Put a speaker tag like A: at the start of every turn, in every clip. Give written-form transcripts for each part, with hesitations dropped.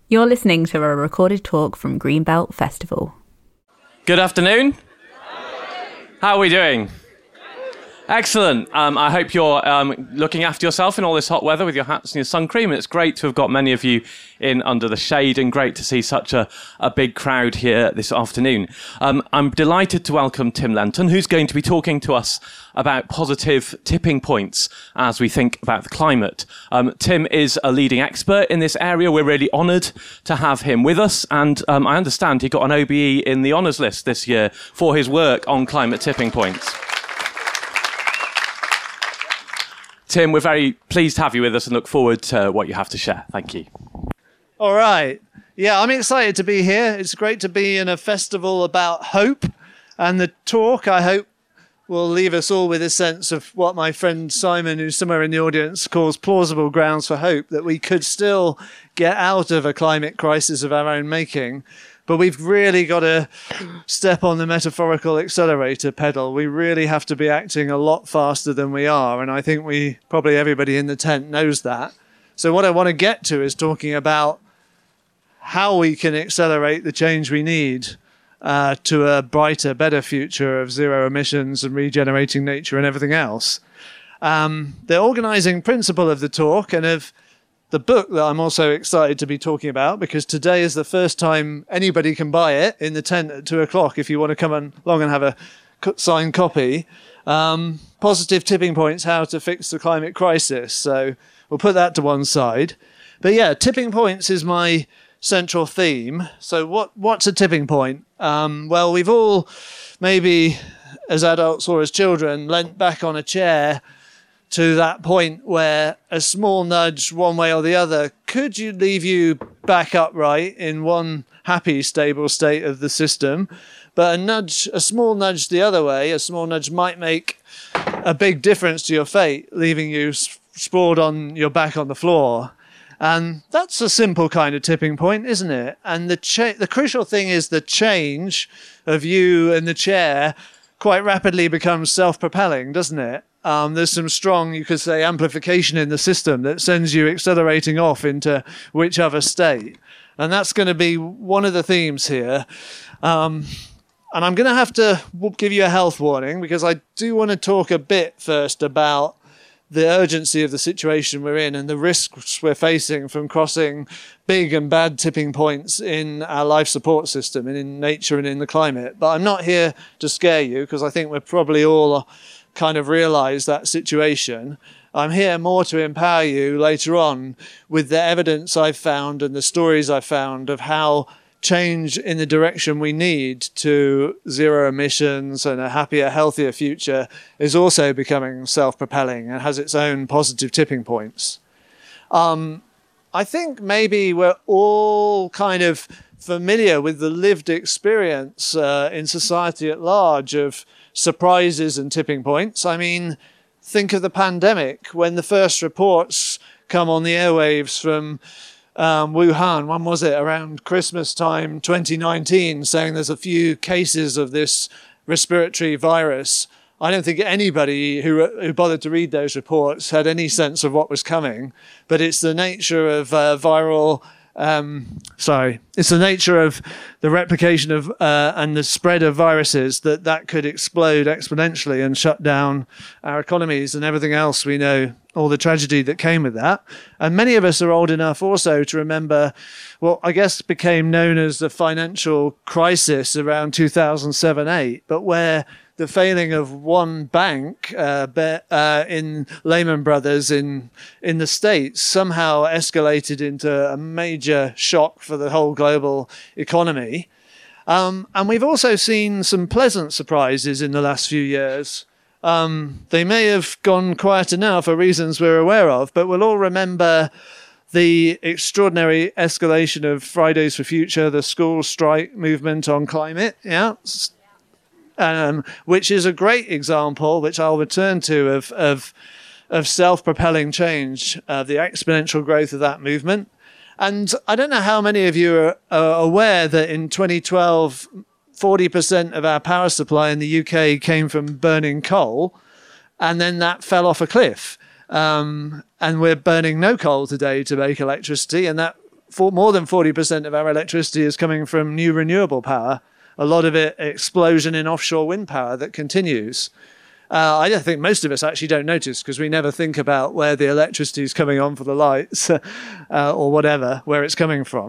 A: You're listening to a recorded talk from Greenbelt Festival.
B: Good afternoon. How are we doing? Excellent. I hope you're looking after yourself in all this hot weather with your hats and your sun cream. It's great to have got many of you in under the shade and great to see such a big crowd here this afternoon. I'm delighted to welcome Tim Lenton, who's going to be talking to us about positive tipping points as we think about the climate. Tim is a leading expert in this area. We're really honoured to have him with us. And I understand he got an OBE in the honours list this year for his work on climate tipping points. Tim, we're very pleased to have you with us and look forward to what you have to share. Thank you.
C: All right. Yeah, I'm excited to be here. It's great to be in a festival about hope. And the talk, I hope, will leave us all with a sense of what my friend Simon, who's somewhere in the audience, calls plausible grounds for hope, that we could still get out of a climate crisis of our own making. But we've really got to step on the metaphorical accelerator pedal. We really have to be acting a lot faster than we are. And I think probably everybody in the tent knows that. So what I want to get to is talking about how we can accelerate the change we need to a brighter, better future of zero emissions and regenerating nature and everything else. The organizing principle of the talk and of the book that I'm also excited to be talking about, because today is the first time anybody can buy it in the tent at 2:00 if you want to come along and have a signed copy. Positive tipping points, how to fix the climate crisis. So we'll put that to one side. But yeah, tipping points is my central theme. So what's a tipping point? Well, we've all maybe as adults or as children leant back on a chair to that point where a small nudge one way or the other could leave you back upright in one happy, stable state of the system. But a small nudge the other way, a small nudge might make a big difference to your fate, leaving you sprawled on your back on the floor. And that's a simple kind of tipping point, isn't it? And the crucial thing is the change of you and the chair quite rapidly becomes self-propelling, doesn't it? There's some strong, you could say, amplification in the system that sends you accelerating off into whichever state. And that's going to be one of the themes here. And I'm going to have to give you a health warning, because I do want to talk a bit first about the urgency of the situation we're in and the risks we're facing from crossing big and bad tipping points in our life support system and in nature and in the climate. But I'm not here to scare you, because I think we're probably all kind of realize that situation. I'm here more to empower you later on with the evidence I've found and the stories I've found of how change in the direction we need to zero emissions and a happier, healthier future is also becoming self-propelling and has its own positive tipping points. I think maybe we're all kind of familiar with the lived experience in society at large of surprises and tipping points. I mean, think of the pandemic when the first reports come on the airwaves from Wuhan. When was it? Around Christmas time 2019, saying there's a few cases of this respiratory virus. I don't think anybody who bothered to read those reports had any sense of what was coming, but it's the nature of it's the nature of the replication of and the spread of viruses that could explode exponentially and shut down our economies and everything else we know, all the tragedy that came with that. And many of us are old enough also to remember what I guess became known as the financial crisis around 2007-8, but where the failing of one bank in Lehman Brothers in the States somehow escalated into a major shock for the whole global economy. And we've also seen some pleasant surprises in the last few years. They may have gone quieter now for reasons we're aware of, but we'll all remember the extraordinary escalation of Fridays for Future, the school strike movement on climate, which is a great example, which I'll return to, of self-propelling change, the exponential growth of that movement. And I don't know how many of you are aware that in 2012, 40% of our power supply in the UK came from burning coal, and then that fell off a cliff. And we're burning no coal today to make electricity, and that more than 40% of our electricity is coming from new renewable power. A lot of it explosion in offshore wind power that continues. I don't think most of us actually don't notice because we never think about where the electricity is coming on for the lights or whatever, where it's coming from.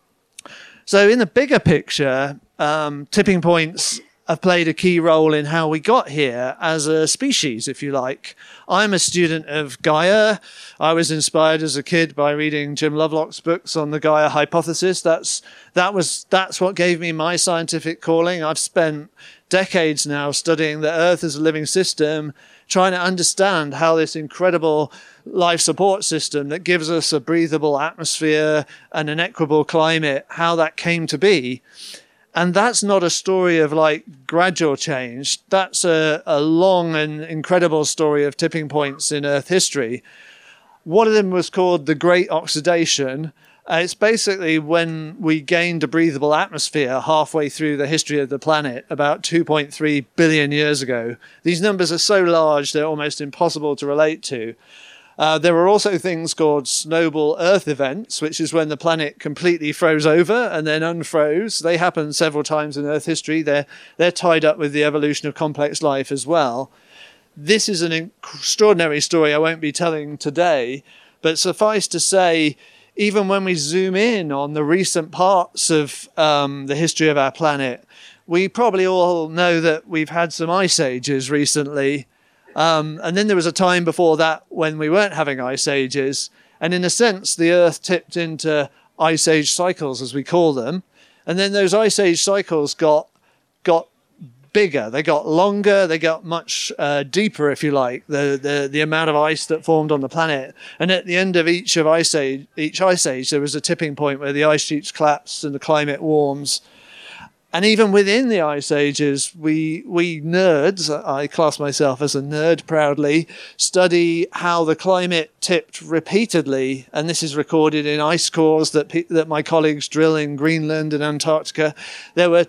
C: So in the bigger picture, tipping points have played a key role in how we got here as a species, if you like. I'm a student of Gaia. I was inspired as a kid by reading Jim Lovelock's books on the Gaia hypothesis. That's what gave me my scientific calling. I've spent decades now studying the Earth as a living system, trying to understand how this incredible life support system that gives us a breathable atmosphere and an equable climate, how that came to be. And that's not a story of like gradual change. That's a long and incredible story of tipping points in Earth history. One of them was called the Great Oxidation. It's basically when we gained a breathable atmosphere halfway through the history of the planet, about 2.3 billion years ago. These numbers are so large, they're almost impossible to relate to. There were also things called snowball Earth events, which is when the planet completely froze over and then unfroze. They happened several times in Earth history. They're tied up with the evolution of complex life as well. This is an extraordinary story I won't be telling today, but suffice to say, even when we zoom in on the recent parts of the history of our planet, we probably all know that we've had some ice ages recently. And then there was a time before that when we weren't having ice ages. And in a sense, the Earth tipped into ice age cycles, as we call them. And then those ice age cycles got bigger. They got longer. They got much deeper, if you like, the amount of ice that formed on the planet. And at the end of each ice age, there was a tipping point where the ice sheets collapse and the climate warms. And even within the ice ages, we nerds, I class myself as a nerd proudly, study how the climate tipped repeatedly. And this is recorded in ice cores that my colleagues drill in Greenland and Antarctica. There were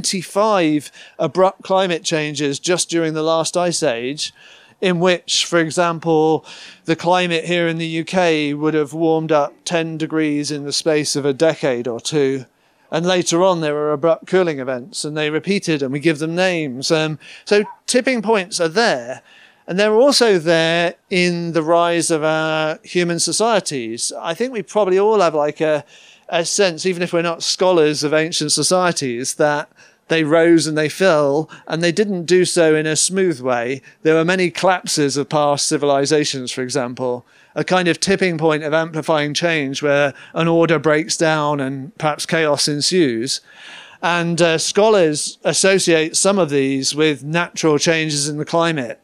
C: 25 abrupt climate changes just during the last ice age, in which, for example, the climate here in the UK would have warmed up 10 degrees in the space of a decade or two. And later on, there were abrupt cooling events, and they repeated, and we give them names. So tipping points are there. And they're also there in the rise of our human societies. I think we probably all have like a sense, even if we're not scholars of ancient societies, that they rose and they fell, and they didn't do so in a smooth way. There were many collapses of past civilizations, for example, a kind of tipping point of amplifying change where an order breaks down and perhaps chaos ensues. And scholars associate some of these with natural changes in the climate.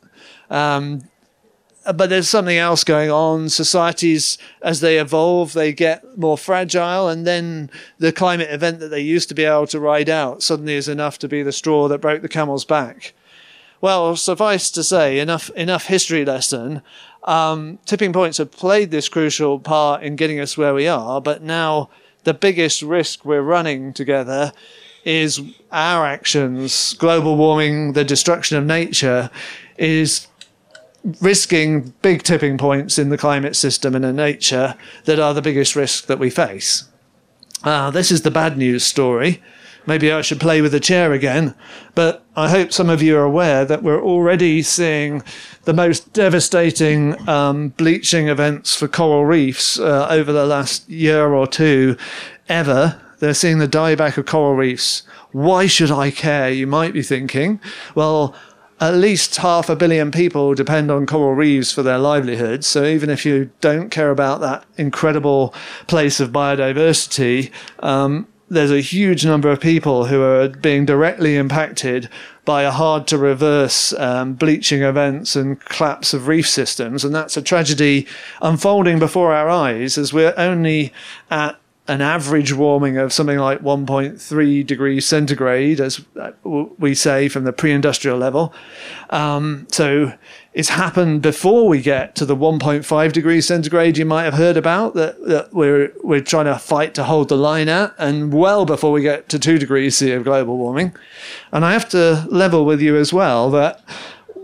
C: But there's something else going on. Societies, as they evolve, they get more fragile, and then the climate event that they used to be able to ride out suddenly is enough to be the straw that broke the camel's back. Well, suffice to say, enough history lesson. Tipping points have played this crucial part in getting us where we are, but now the biggest risk we're running together is our actions. Global warming, the destruction of nature, is risking big tipping points in the climate system and in nature that are the biggest risk that we face. This is the bad news story. Maybe I should play with the chair again, but I hope some of you are aware that we're already seeing the most devastating bleaching events for coral reefs over the last year or two ever. They're seeing the dieback of coral reefs. Why should I care, you might be thinking? Well, at least 500 million people depend on coral reefs for their livelihoods. So even if you don't care about that incredible place of biodiversity, there's a huge number of people who are being directly impacted by a hard-to-reverse bleaching events and collapse of reef systems. And that's a tragedy unfolding before our eyes as we're only at an average warming of something like 1.3 degrees centigrade, as we say, from the pre-industrial level. So it's happened before we get to the 1.5 degrees centigrade you might have heard about that we're trying to fight to hold the line at, and well before we get to 2 degrees C of global warming. And I have to level with you as well that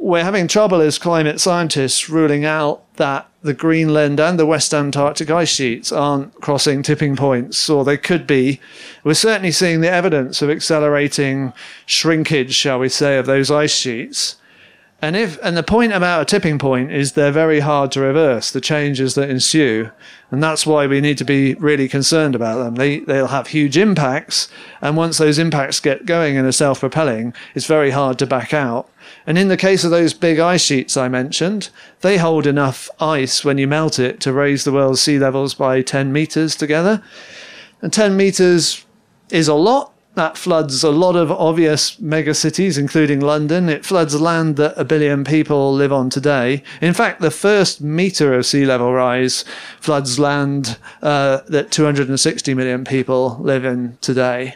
C: we're having trouble as climate scientists ruling out that the Greenland and the West Antarctic ice sheets aren't crossing tipping points, or they could be. We're certainly seeing the evidence of accelerating shrinkage, shall we say, of those ice sheets. And the point about a tipping point is they're very hard to reverse, the changes that ensue. And that's why we need to be really concerned about them. They'll have huge impacts. And once those impacts get going and are self-propelling, it's very hard to back out. And in the case of those big ice sheets I mentioned, they hold enough ice when you melt it to raise the world's sea levels by 10 meters together. And 10 meters is a lot. That floods a lot of obvious megacities, including London. It floods land that 1 billion people live on today. In fact, the first meter of sea level rise floods land that 260 million people live in today.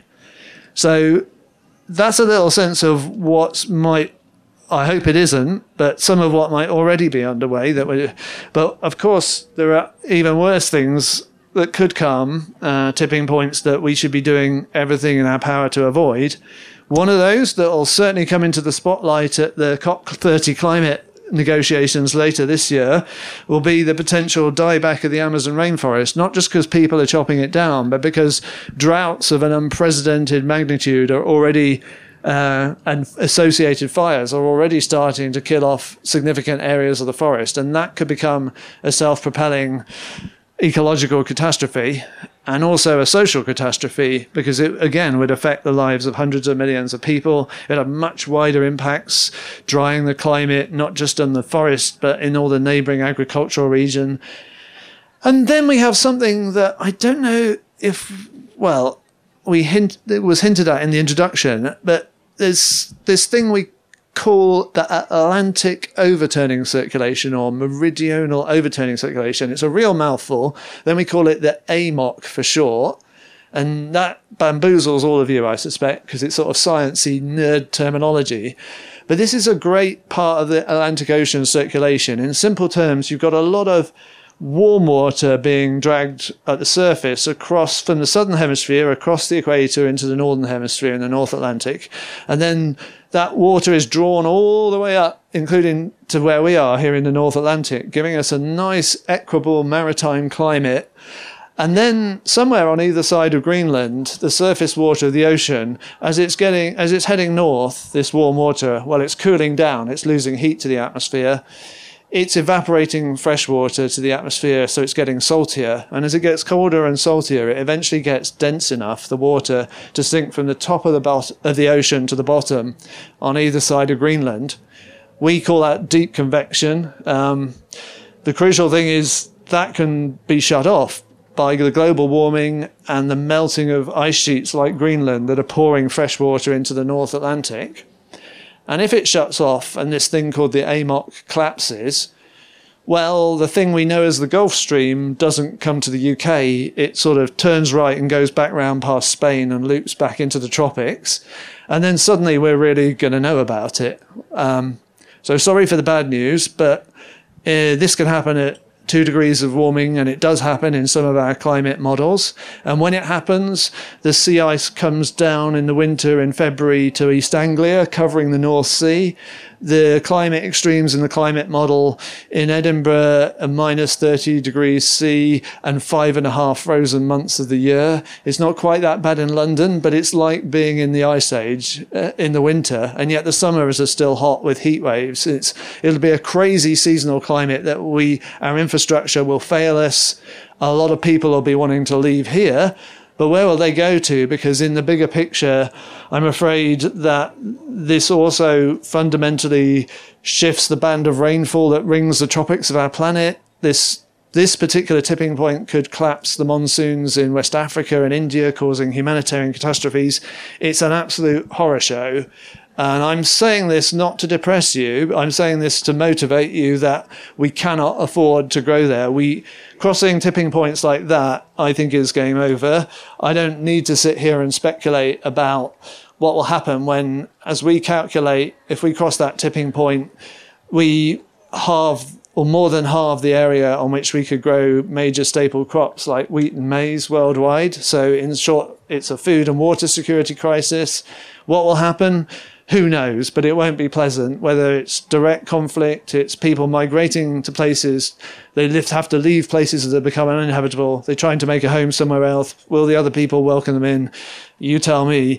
C: So that's a little sense of what might, I hope it isn't, but some of what might already be underway. But of course, there are even worse things that could come, tipping points that we should be doing everything in our power to avoid. One of those that will certainly come into the spotlight at the COP30 climate negotiations later this year will be the potential dieback of the Amazon rainforest, not just because people are chopping it down, but because droughts of an unprecedented magnitude are already and associated fires are already starting to kill off significant areas of the forest. And that could become a self-propelling ecological catastrophe and also a social catastrophe, because it again would affect the lives of hundreds of millions of people. It had much wider impacts, drying the climate, not just on the forest, but in all the neighbouring agricultural region. And then we have something that I don't know if, well, it was hinted at in the introduction, but there's this thing we call the Atlantic overturning circulation, or meridional overturning circulation. It's a real mouthful. Then we call it the AMOC for short. And that bamboozles all of you, I suspect, because it's sort of sciencey nerd terminology. But this is a great part of the Atlantic Ocean circulation. In simple terms, you've got a lot of warm water being dragged at the surface across from the southern hemisphere across the equator into the northern hemisphere in the North Atlantic. And then that water is drawn all the way up, including to where we are here in the North Atlantic, giving us a nice equable maritime climate. And then somewhere on either side of Greenland, the surface water of the ocean, as it's heading north, this warm water, well, it's cooling down, it's losing heat to the atmosphere. It's evaporating fresh water to the atmosphere, so it's getting saltier. And as it gets colder and saltier, it eventually gets dense enough, the water, to sink from the top of the ocean to the bottom on either side of Greenland. We call that deep convection. The crucial thing is that can be shut off by the global warming and the melting of ice sheets like Greenland that are pouring fresh water into the North Atlantic. And if it shuts off and this thing called the AMOC collapses, well, the thing we know as the Gulf Stream doesn't come to the UK. It sort of turns right and goes back round past Spain and loops back into the tropics. And then suddenly we're really going to know about it. So sorry for the bad news, but this can happen at 2 degrees of warming, and it does happen in some of our climate models. And when it happens, the sea ice comes down in the winter in February to East Anglia, covering the North Sea. The climate extremes in the climate model in Edinburgh are minus 30 degrees C and 5.5 frozen months of the year. It's not quite that bad in London, but it's like being in the ice age in the winter, and yet the summers are still hot with heat waves. It'll be a crazy seasonal climate that our infrastructure will fail us. A lot of people will be wanting to leave here. But where will they go to? Because in the bigger picture, I'm afraid that this also fundamentally shifts the band of rainfall that rings the tropics of our planet. This particular tipping point could collapse the monsoons in West Africa and India, causing humanitarian catastrophes. It's an absolute horror show. And I'm saying this not to depress you. I'm saying this to motivate you that we cannot afford to grow there. Crossing tipping points like that, I think, is game over. I don't need to sit here and speculate about what will happen when, as we calculate, if we cross that tipping point, we halve or more than halve the area on which we could grow major staple crops like wheat and maize worldwide. So in short, it's a food and water security crisis. What will happen? who knows, but it won't be pleasant. Whether it's direct conflict, it's people migrating to places, they have to leave places that become uninhabitable. They're trying to make a home somewhere else. Will the other people welcome them in? You tell me.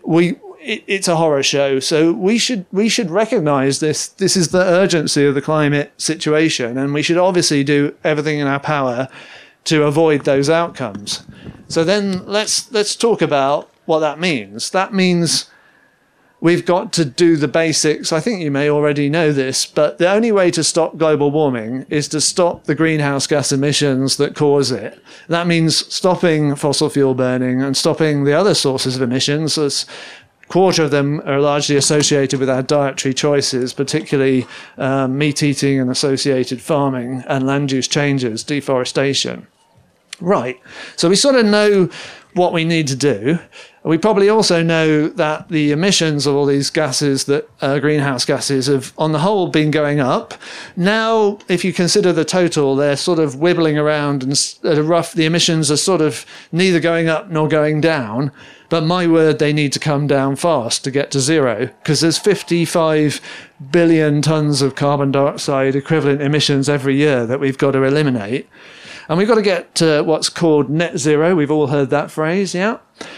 C: It's a horror show. So we should recognise this. This is the urgency of the climate situation, and we should obviously do everything in our power to avoid those outcomes. So then let's talk about what that means. That means we've got to do the basics. I think you may already know this, but the only way to stop global warming is to stop the greenhouse gas emissions that cause it. That means stopping fossil fuel burning and stopping the other sources of emissions. As a quarter of them are largely associated with our dietary choices, particularly meat eating and associated farming and land use changes, deforestation. Right. So we sort of know what we need to do. We probably also know that the emissions of all these gases, that greenhouse gases, have on the whole been going up. Now, if you consider the total, they're sort of wibbling around, and the emissions are sort of neither going up nor going down. But my word, they need to come down fast to get to zero, because there's 55 billion tons of carbon dioxide equivalent emissions every year that we've got to eliminate. And we've got to get to what's called net zero. We've all heard that phrase, yeah?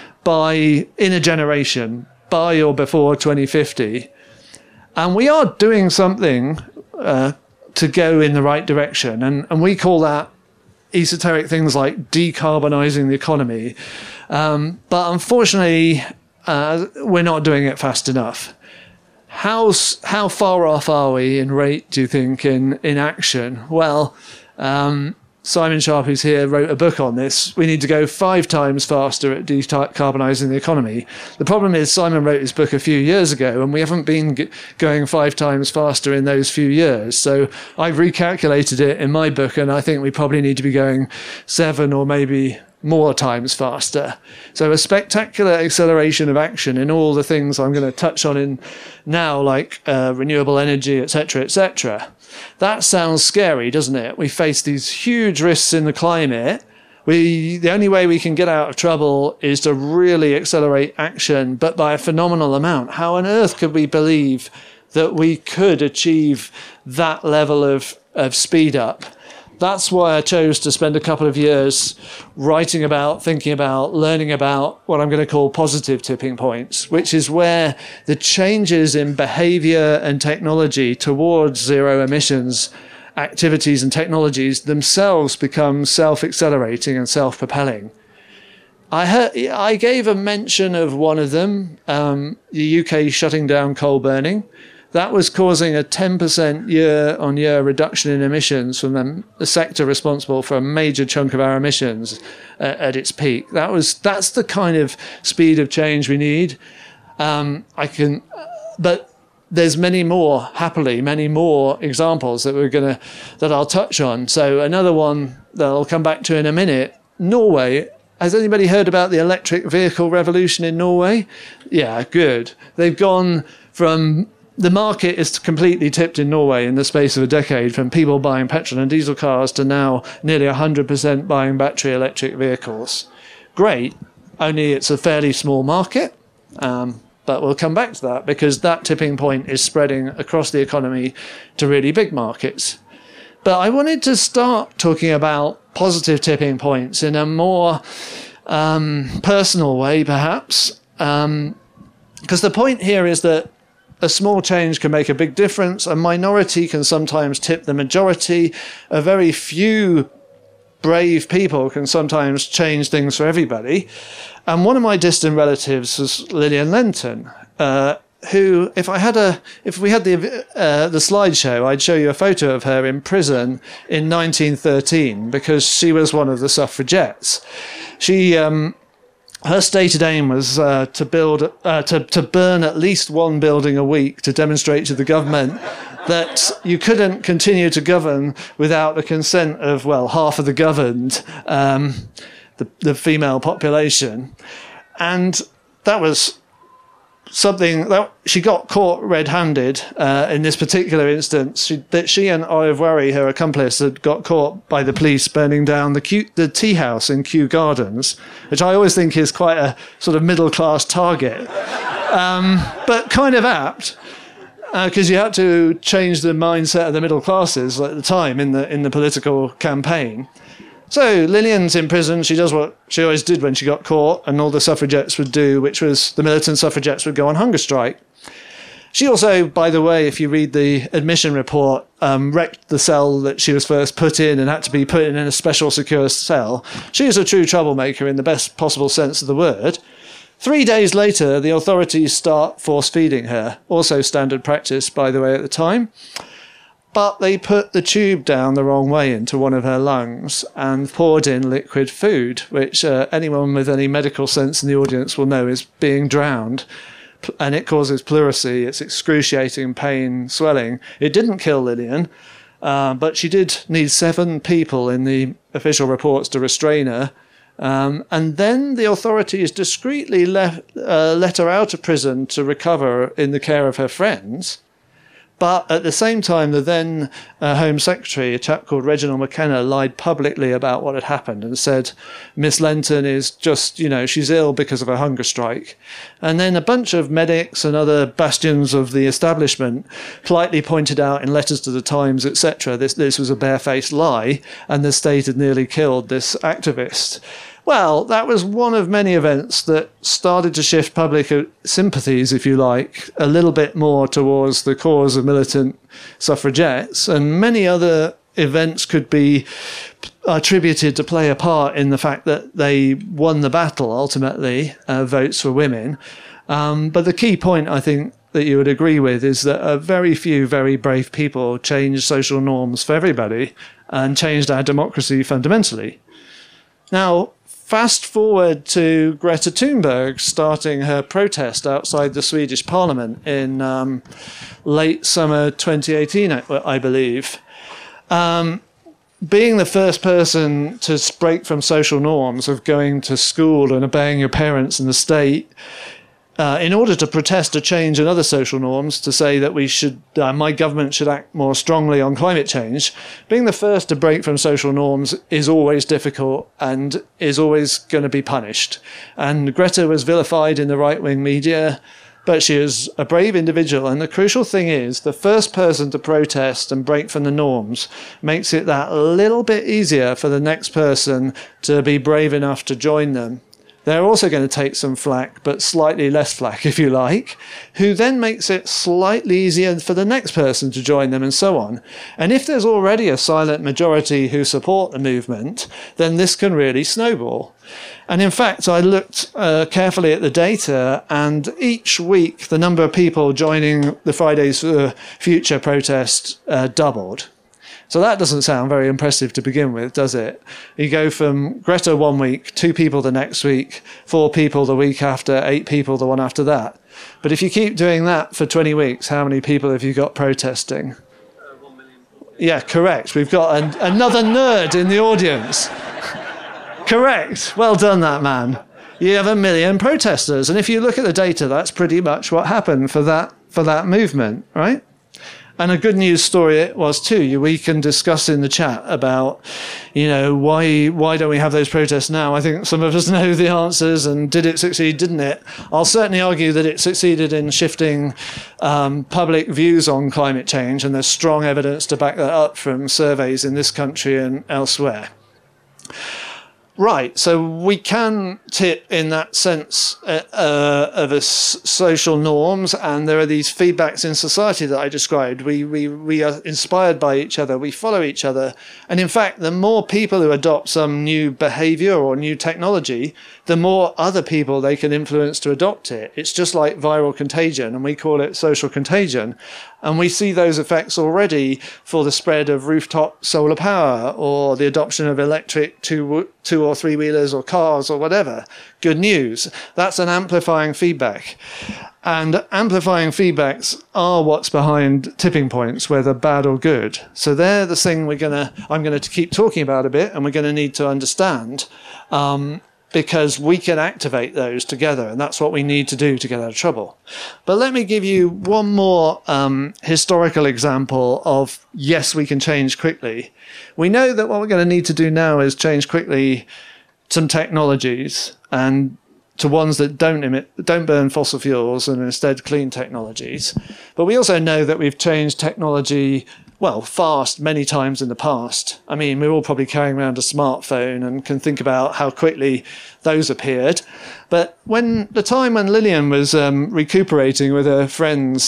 C: In a generation, by or before 2050. And we are doing something to go in the right direction. And we call that esoteric things like decarbonising the economy. But unfortunately, we're not doing it fast enough. How far off are we in rate, do you think, in action? Well, Simon Sharp, who's here, wrote a book on this. We need to go 5 times faster at decarbonising the economy. The problem is Simon wrote his book a few years ago, and we haven't been going 5 times faster in those few years. So I've recalculated it in my book, and I think we probably need to be going 7 or maybe more times faster. So a spectacular acceleration of action in all the things I'm going to touch on in now, like renewable energy, etc., etc. That sounds scary, doesn't it? We face these huge risks in the climate. The only way we can get out of trouble is to really accelerate action, but by a phenomenal amount. How on earth could we believe that we could achieve that level of speed up? That's why I chose to spend a couple of years writing about, thinking about, learning about what I'm going to call positive tipping points, which is where the changes in behavior and technology towards zero emissions activities and technologies themselves become self-accelerating and self-propelling. I gave a mention of one of them, the UK shutting down coal burning. That was causing a 10% year-on-year reduction in emissions from the sector responsible for a major chunk of our emissions at its peak. That's the kind of speed of change we need. But there's many more examples that I'll touch on. So another one that I'll come back to in a minute. Norway. Has anybody heard about the electric vehicle revolution in Norway? Yeah, good. They've gone from... The market is completely tipped in Norway in the space of a decade, from people buying petrol and diesel cars to now nearly 100% buying battery electric vehicles. Great, only it's a fairly small market, but we'll come back to that because that tipping point is spreading across the economy to really big markets. But I wanted to start talking about positive tipping points in a more personal way, perhaps, because the point here is that a small change can make a big difference. A minority can sometimes tip the majority. A very few brave people can sometimes change things for everybody. And one of my distant relatives was Lillian Lenton, who, if we had the slideshow, I'd show you a photo of her in prison in 1913 because she was one of the suffragettes. Her stated aim was to burn at least one building a week to demonstrate to the government that you couldn't continue to govern without the consent of, well, half of the governed, the female population. And that was something that she got caught red-handed in this particular instance. She and Olive Warry, her accomplice, had got caught by the police burning down the tea house in Kew Gardens, which I always think is quite a sort of middle-class target. but kind of apt. Because you had to change the mindset of the middle classes at the time in the political campaign. So Lillian's in prison. She does what she always did when she got caught, and all the suffragettes would do, which was the militant suffragettes would go on hunger strike. She also, by the way, if you read the admission report, wrecked the cell that she was first put in and had to be put in a special secure cell. She was a true troublemaker in the best possible sense of the word. 3 days later, the authorities start force-feeding her. Also standard practice, by the way, at the time. But they put the tube down the wrong way into one of her lungs and poured in liquid food, which anyone with any medical sense in the audience will know is being drowned. And it causes pleurisy. It's excruciating pain, swelling. It didn't kill Lillian, but she did need 7 people in the official reports to restrain her. And then the authorities discreetly let her out of prison to recover in the care of her friends. But at the same time, the then Home Secretary, a chap called Reginald McKenna, lied publicly about what had happened and said Miss Lenton is just, she's ill because of a hunger strike. And then a bunch of medics and other bastions of the establishment politely pointed out in letters to the Times, etc., this was a barefaced lie, and the state had nearly killed this activist. Well, that was one of many events that started to shift public sympathies, if you like, a little bit more towards the cause of militant suffragettes, and many other events could be attributed to play a part in the fact that they won the battle, ultimately, votes for women. But the key point, I think, that you would agree with is that a very few very brave people changed social norms for everybody and changed our democracy fundamentally. Now, fast forward to Greta Thunberg starting her protest outside the Swedish Parliament in late summer 2018, I believe. Being the first person to break from social norms of going to school and obeying your parents and the state, in order to protest a change in other social norms, to say that my government should act more strongly on climate change, being the first to break from social norms is always difficult and is always going to be punished. And Greta was vilified in the right-wing media, but she is a brave individual. And the crucial thing is the first person to protest and break from the norms makes it that little bit easier for the next person to be brave enough to join them. They're also going to take some flack, but slightly less flack, if you like, who then makes it slightly easier for the next person to join them and so on. And if there's already a silent majority who support the movement, then this can really snowball. And in fact, I looked carefully at the data, and each week the number of people joining the Fridays for Future protest doubled. So that doesn't sound very impressive to begin with, does it? You go from Greta one week, 2 people the next week, 4 people the week after, 8 people the one after that. But if you keep doing that for 20 weeks, how many people have you got protesting?
D: 1 million.
C: Yeah, correct. We've got another nerd in the audience. Correct. Well done, that man. You have 1 million protesters. And if you look at the data, that's pretty much what happened for that movement, right? And a good news story it was too. We can discuss in the chat about, why don't we have those protests now? I think some of us know the answers, and did it succeed, didn't it? I'll certainly argue that it succeeded in shifting public views on climate change, and there's strong evidence to back that up from surveys in this country and elsewhere. Right, so we can tip in that sense of social norms, and there are these feedbacks in society that I described. We are inspired by each other, we follow each other, and in fact, the more people who adopt some new behaviour or new technology, the more other people they can influence to adopt it. It's just like viral contagion, and we call it social contagion. And we see those effects already for the spread of rooftop solar power or the adoption of electric two or three wheelers or cars or whatever. Good news. That's an amplifying feedback. And amplifying feedbacks are what's behind tipping points, whether bad or good. So they're the thing I'm going to keep talking about a bit, and we're going to need to understand, because we can activate those together, and that's what we need to do to get out of trouble. But let me give you one more historical example of, yes, we can change quickly. We know that what we're going to need to do now is change quickly some technologies, and to ones that don't burn fossil fuels and instead clean technologies. But we also know that we've changed technology, well, fast many times in the past. I mean, we're all probably carrying around a smartphone and can think about how quickly those appeared. But the time when Lillian was recuperating with her friends,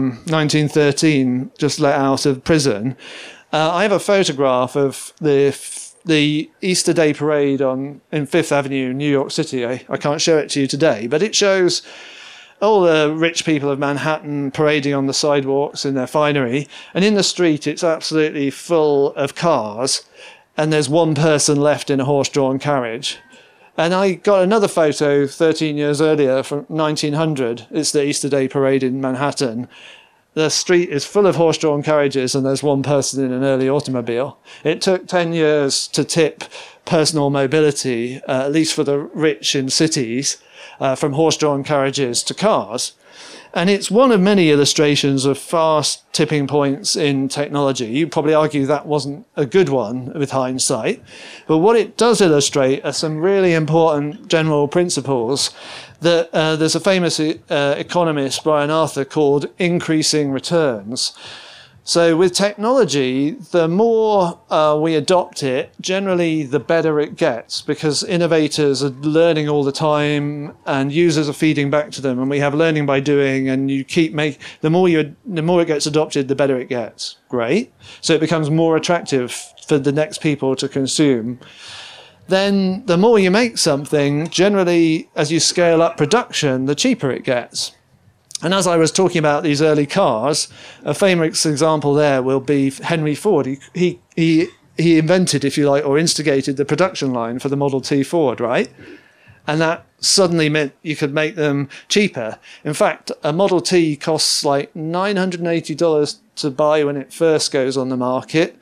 C: 1913, just let out of prison, I have a photograph of the Easter Day parade in Fifth Avenue, New York City. I can't show it to you today, but it shows all the rich people of Manhattan parading on the sidewalks in their finery. And in the street, it's absolutely full of cars. And there's one person left in a horse-drawn carriage. And I got another photo 13 years earlier from 1900. It's the Easter Day parade in Manhattan. The street is full of horse-drawn carriages and there's one person in an early automobile. It took 10 years to tip personal mobility, at least for the rich in cities, from horse-drawn carriages to cars. And it's one of many illustrations of fast tipping points in technology. You'd probably argue that wasn't a good one with hindsight. But what it does illustrate are some really important general principles that there's a famous economist, Brian Arthur, called increasing returns. So with technology, the more we adopt it, generally the better it gets, because innovators are learning all the time and users are feeding back to them, and we have learning by doing, and you keep the more it gets adopted, the better it gets. Great. So it becomes more attractive for the next people to consume. Then the more you make something, generally as you scale up production, the cheaper it gets. And as I was talking about these early cars, a famous example there will be Henry Ford. He invented, if you like, or instigated the production line for the Model T Ford, right? And that suddenly meant you could make them cheaper. In fact, a Model T costs like $980 to buy when it first goes on the market,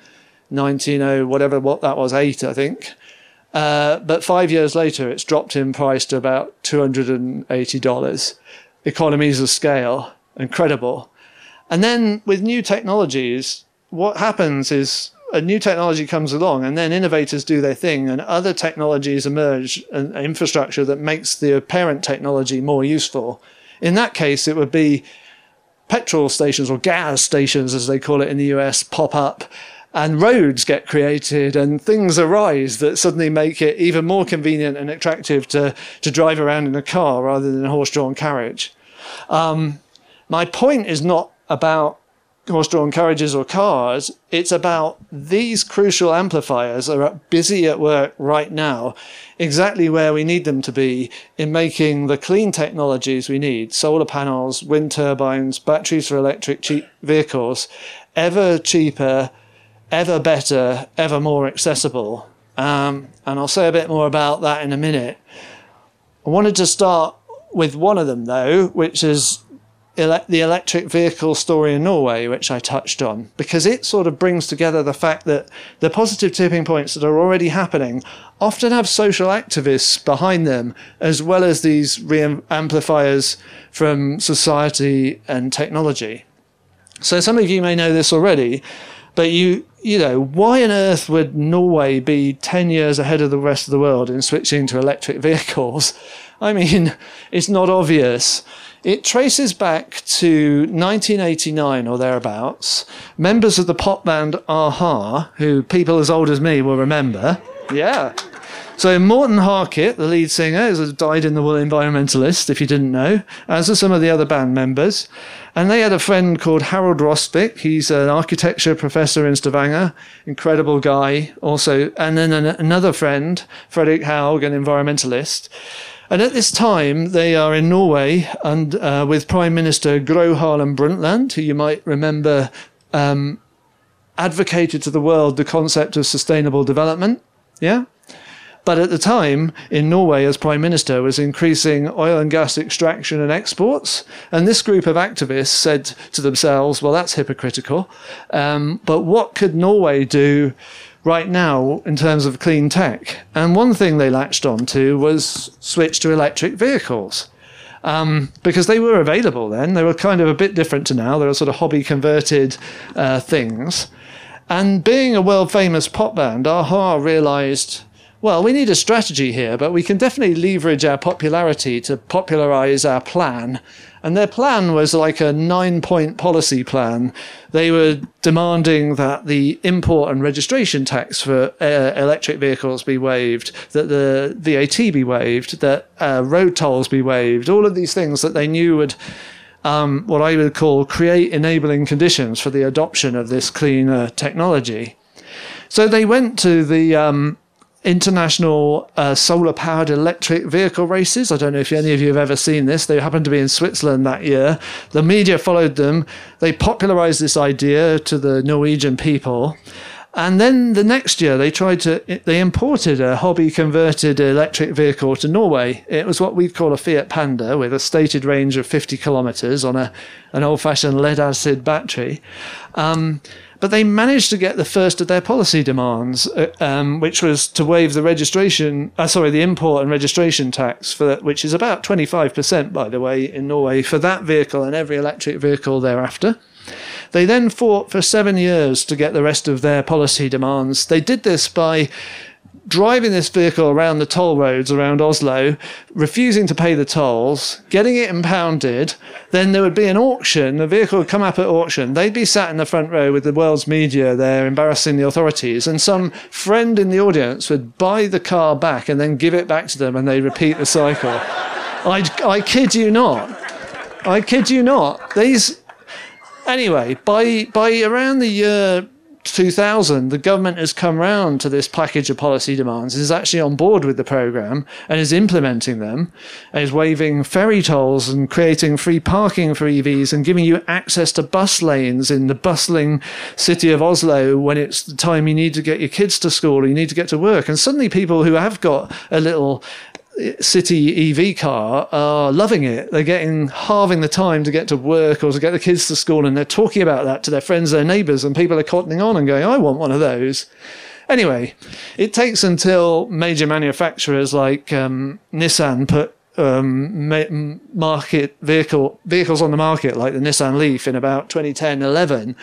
C: 8, I think. But 5 years later, it's dropped in price to about $280. Economies of scale, incredible. And then with new technologies, what happens is a new technology comes along and then innovators do their thing and other technologies emerge, an infrastructure that makes the parent technology more useful. In that case, it would be petrol stations or gas stations, as they call it in the US, pop up, and roads get created and things arise that suddenly make it even more convenient and attractive to drive around in a car rather than a horse-drawn carriage. My point is not about horse-drawn carriages or cars. It's about these crucial amplifiers are busy at work right now, exactly where we need them to be in making the clean technologies we need, solar panels, wind turbines, batteries for electric cheap vehicles, ever cheaper, ever better, ever more accessible. And I'll say a bit more about that in a minute. I wanted to start with one of them, though, which is the electric vehicle story in Norway, which I touched on, because it sort of brings together the fact that the positive tipping points that are already happening often have social activists behind them, as well as these amplifiers from society and technology. So some of you may know this already, but you know, why on earth would Norway be 10 years ahead of the rest of the world in switching to electric vehicles? I mean, it's not obvious. It traces back to 1989 or thereabouts. Members of the pop band a-ha, who people as old as me will remember. Yeah. So Morten Harket, the lead singer, is a dyed-in-the-wool environmentalist, if you didn't know, as are some of the other band members. And they had a friend called Harold Rosvik. He's an architecture professor in Stavanger, incredible guy also. And then another friend, Fredrik Haug, an environmentalist. And at this time, they are in Norway and with Prime Minister Gro Harlem Brundtland, who you might remember advocated to the world the concept of sustainable development. Yeah? But at the time, in Norway, as Prime Minister, was increasing oil and gas extraction and exports. And this group of activists said to themselves, well, that's hypocritical. But what could Norway do right now in terms of clean tech? And one thing they latched onto was switch to electric vehicles. Because they were available then. They were kind of a bit different to now. They were sort of hobby-converted things. And being a world-famous pop band, a-ha realised, well, we need a strategy here, but we can definitely leverage our popularity to popularize our plan. And their plan was like a 9-point policy plan. They were demanding that the import and registration tax for electric vehicles be waived, that the VAT be waived, that road tolls be waived, all of these things that they knew would, what I would call, create enabling conditions for the adoption of this cleaner technology. So they went to the international solar-powered electric vehicle races. I don't know if any of you have ever seen this. They happened to be in Switzerland that year. The media followed them. They popularized this idea to the Norwegian people. And then the next year, they imported a hobby-converted electric vehicle to Norway. It was what we'd call a Fiat Panda with a stated range of 50 kilometers on an old-fashioned lead-acid battery. But they managed to get the first of their policy demands, which was to waive the import and registration tax, which is about 25%, by the way, in Norway, for that vehicle and every electric vehicle thereafter. They then fought for 7 years to get the rest of their policy demands. They did this by driving this vehicle around the toll roads around Oslo, refusing to pay the tolls, getting it impounded. Then there would be an auction. The vehicle would come up at auction. They'd be sat in the front row with the world's media there, embarrassing the authorities. And some friend in the audience would buy the car back and then give it back to them, and they'd repeat the cycle. I kid you not. I kid you not. Anyway, by around the year 2000, the government has come round to this package of policy demands, is actually on board with the programme and is implementing them, and is waiving ferry tolls and creating free parking for EVs and giving you access to bus lanes in the bustling city of Oslo when it's the time you need to get your kids to school or you need to get to work. And suddenly people who have got a little city EV car are loving it. They're halving the time to get to work or to get the kids to school, and they're talking about that to their friends, their neighbours, and people are cottoning on and going, I want one of those. Anyway, it takes until major manufacturers like Nissan put vehicles on the market like the Nissan Leaf in about 2010-11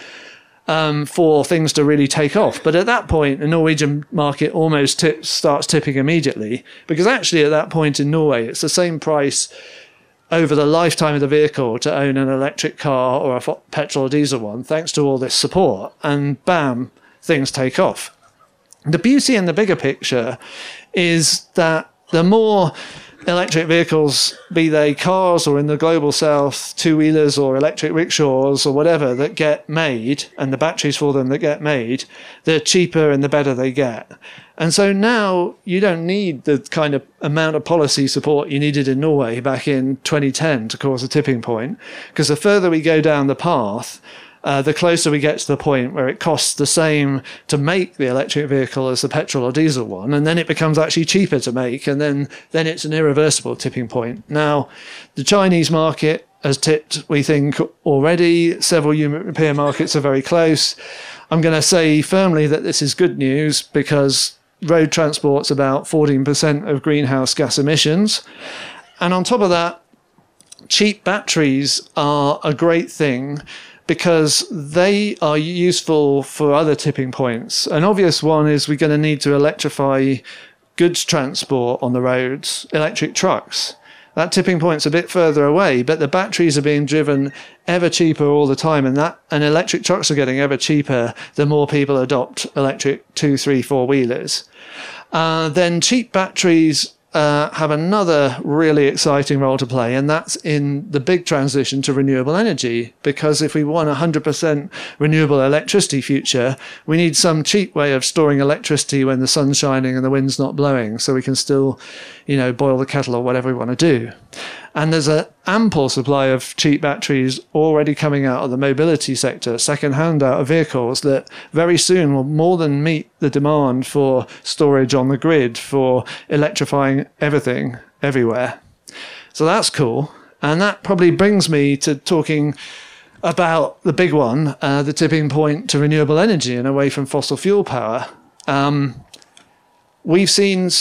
C: for things to really take off. But at that point, the Norwegian market almost starts tipping immediately, because actually at that point in Norway, it's the same price over the lifetime of the vehicle to own an electric car or a petrol or diesel one, thanks to all this support. And bam, things take off. The beauty in the bigger picture is that the more electric vehicles, be they cars or in the global south, two-wheelers or electric rickshaws or whatever, that get made, and the batteries for them that get made, the cheaper and the better they get. And so now you don't need the kind of amount of policy support you needed in Norway back in 2010 to cause a tipping point, because the further we go down the path, the closer we get to the point where it costs the same to make the electric vehicle as the petrol or diesel one, and then it becomes actually cheaper to make, and then it's an irreversible tipping point. Now, the Chinese market has tipped, we think, already. Several European markets are very close. I'm going to say firmly that this is good news, because road transport's about 14% of greenhouse gas emissions. And on top of that, cheap batteries are a great thing, because they are useful for other tipping points. An obvious one is we're going to need to electrify goods transport on the roads, electric trucks. That tipping point's a bit further away, but the batteries are being driven ever cheaper all the time, and electric trucks are getting ever cheaper the more people adopt electric 2, 3, 4-wheelers. Then cheap batteries have another really exciting role to play, and that's in the big transition to renewable energy. Because if we want a 100% renewable electricity future, we need some cheap way of storing electricity when the sun's shining and the wind's not blowing, so we can still, boil the kettle or whatever we want to do. And there's an ample supply of cheap batteries already coming out of the mobility sector, second-hand out of vehicles, that very soon will more than meet the demand for storage on the grid, for electrifying everything, everywhere. So that's cool. And that probably brings me to talking about the big one, the tipping point to renewable energy and away from fossil fuel power. We've seen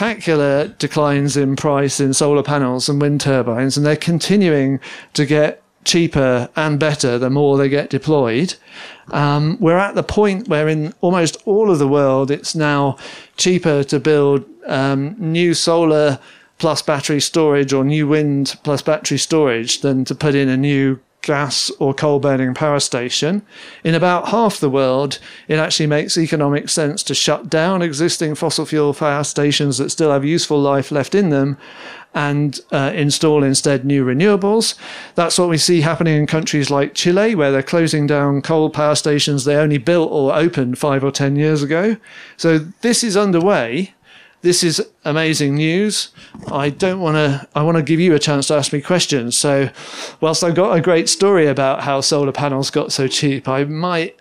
C: spectacular declines in price in solar panels and wind turbines, and they're continuing to get cheaper and better the more they get deployed. We're at the point where in almost all of the world, it's now cheaper to build new solar plus battery storage or new wind plus battery storage than to put in a new gas or coal burning power station. In about half the world, it actually makes economic sense to shut down existing fossil fuel power stations that still have useful life left in them and install instead new renewables. That's what we see happening in countries like Chile, where they're closing down coal power stations they only built or opened 5 or 10 years ago. So this is underway. This is amazing news. I want to give you a chance to ask me questions. So whilst I've got a great story about how solar panels got so cheap, I might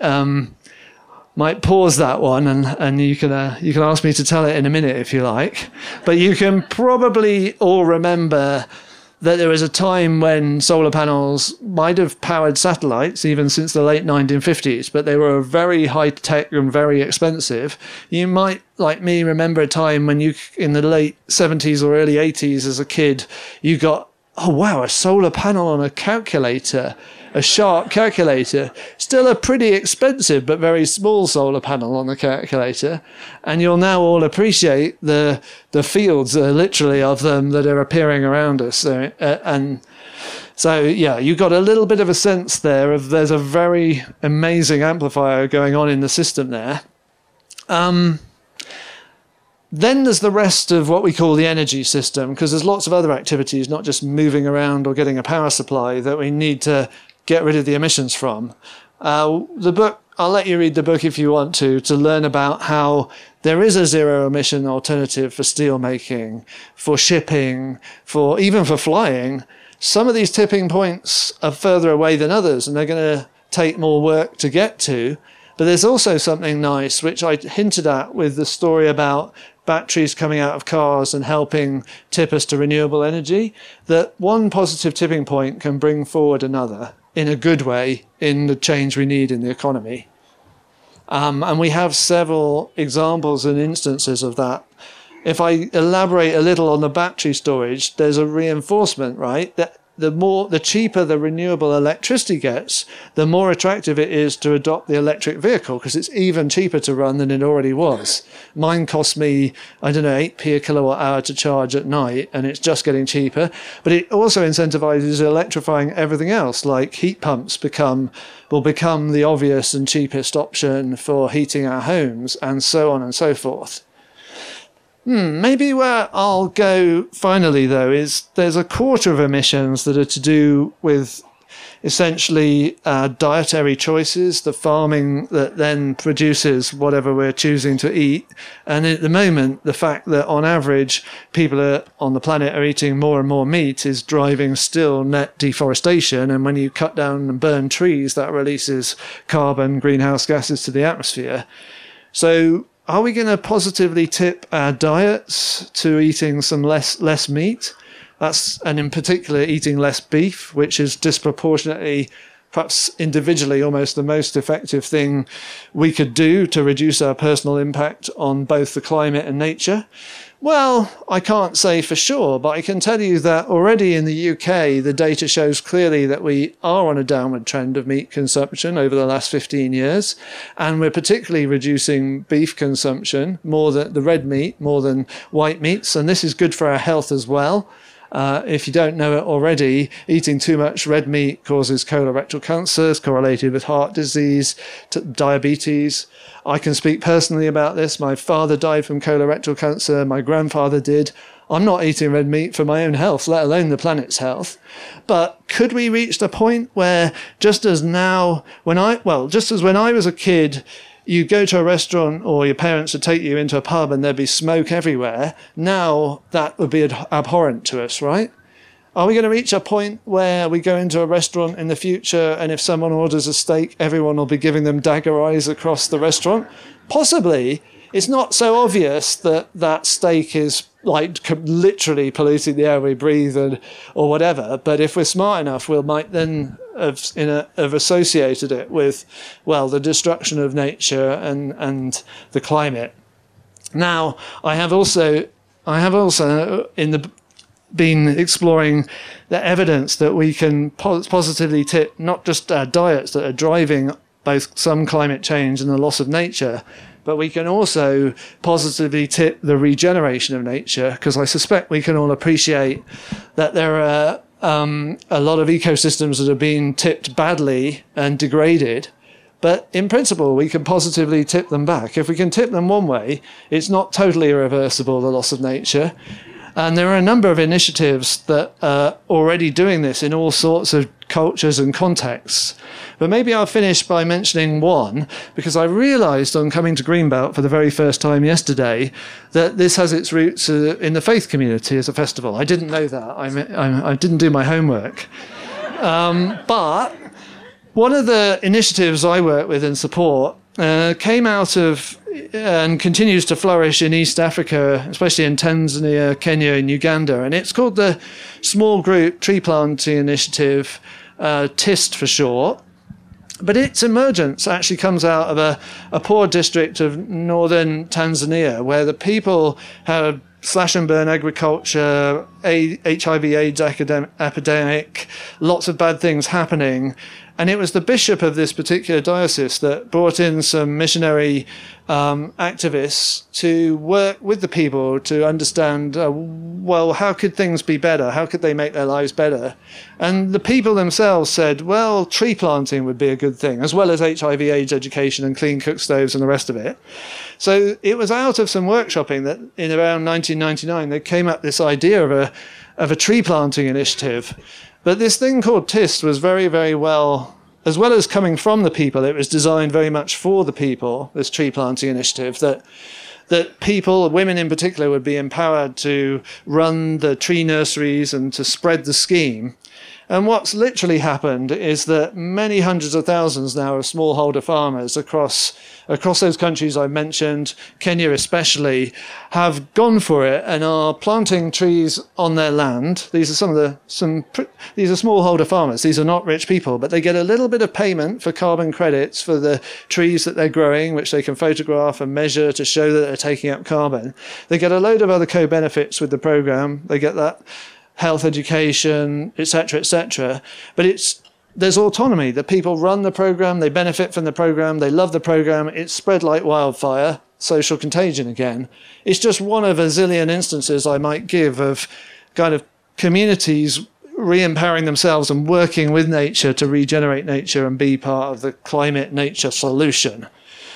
C: pause that one and you can ask me to tell it in a minute if you like. But you can probably all remember that there was a time when solar panels might have powered satellites, even since the late 1950s, but they were very high-tech and very expensive. You might, like me, remember a time when you, in the late 70s or early 80s as a kid, you got, oh wow, a solar panel on a calculator, a Sharp calculator, still a pretty expensive but very small solar panel on the calculator. And you'll now all appreciate the fields, literally, of them that are appearing around us. So, yeah, you got a little bit of a sense there of there's a very amazing amplifier going on in the system there. Then there's the rest of what we call the energy system, because there's lots of other activities, not just moving around or getting a power supply, that we need to get rid of the emissions from. The book, I'll let you read the book if you want to learn about how there is a zero emission alternative for steel making, for shipping, even for flying. Some of these tipping points are further away than others, and they're going to take more work to get to. But there's also something nice, which I hinted at with the story about batteries coming out of cars and helping tip us to renewable energy, that one positive tipping point can bring forward another in a good way in the change we need in the economy. And we have several examples and instances of that. If I elaborate a little on the battery storage, there's a reinforcement, right? That the cheaper the renewable electricity gets, the more attractive it is to adopt the electric vehicle, because it's even cheaper to run than it already was. Mine cost me, 8p a kilowatt hour to charge at night, and it's just getting cheaper. But it also incentivizes electrifying everything else, like heat pumps will become the obvious and cheapest option for heating our homes, and so on and so forth. Maybe where I'll go finally, though, is there's a quarter of emissions that are to do with essentially dietary choices, the farming that then produces whatever we're choosing to eat. And at the moment, the fact that on average, people on the planet are eating more and more meat is driving still net deforestation. And when you cut down and burn trees, that releases carbon, greenhouse gases to the atmosphere. So are we going to positively tip our diets to eating some less meat? And in particular, eating less beef, which is disproportionately, perhaps individually, almost the most effective thing we could do to reduce our personal impact on both the climate and nature? Well, I can't say for sure, but I can tell you that already in the UK, the data shows clearly that we are on a downward trend of meat consumption over the last 15 years. And we're particularly reducing beef consumption, more than the red meat, more than white meats. And this is good for our health as well. If you don't know it already, eating too much red meat causes colorectal cancer, it's correlated with heart disease, diabetes. I can speak personally about this. My father died from colorectal cancer. My grandfather did. I'm not eating red meat for my own health, let alone the planet's health. But could we reach the point where just as when I was a kid, you go to a restaurant or your parents would take you into a pub and there'd be smoke everywhere. Now that would be abhorrent to us, right? Are we going to reach a point where we go into a restaurant in the future and if someone orders a steak, everyone will be giving them dagger eyes across the restaurant? Possibly. It's not so obvious that that steak is like literally polluting the air we breathe or whatever. But if we're smart enough, we might then have associated it with, well, the destruction of nature and the climate. Now, I have also in the been exploring the evidence that we can positively tip not just our diets that are driving both some climate change and the loss of nature, but we can also positively tip the regeneration of nature, because I suspect we can all appreciate that there are a lot of ecosystems that have been tipped badly and degraded. But in principle, we can positively tip them back. If we can tip them one way, it's not totally irreversible, the loss of nature. And there are a number of initiatives that are already doing this in all sorts of cultures and contexts. But maybe I'll finish by mentioning one, because I realized on coming to Greenbelt for the very first time yesterday that this has its roots in the faith community as a festival. I didn't know that. I didn't do my homework. But one of the initiatives I work with and support came out of and continues to flourish in East Africa, especially in Tanzania, Kenya, and Uganda. And it's called the Small Group Tree Planting Initiative, TIST for short. But its emergence actually comes out of a poor district of northern Tanzania, where the people had slash and burn agriculture, HIV/AIDS epidemic, lots of bad things happening. And it was the bishop of this particular diocese that brought in some missionary activists to work with the people to understand, well, how could things be better? How could they make their lives better? And the people themselves said, well, tree planting would be a good thing, as well as HIV/AIDS education and clean cook stoves and the rest of it. So it was out of some workshopping that in around 1999, they came up with this idea of a tree planting initiative. But this thing called TIST was very, very well as coming from the people, it was designed very much for the people, this tree planting initiative, that people, women in particular, would be empowered to run the tree nurseries and to spread the scheme. And what's literally happened is that many hundreds of thousands now of smallholder farmers across those countries I mentioned, Kenya especially, have gone for it and are planting trees on their land. These are these are smallholder farmers. These are not rich people, but they get a little bit of payment for carbon credits for the trees that they're growing, which they can photograph and measure to show that they're taking up carbon. They get a load of other co-benefits with the program. They get that health education, etc., etc. But there's autonomy. The people run the program, they benefit from the program, they love the program. It's spread like wildfire, social contagion again. It's just one of a zillion instances I might give of kind of communities re-empowering themselves and working with nature to regenerate nature and be part of the climate nature solution.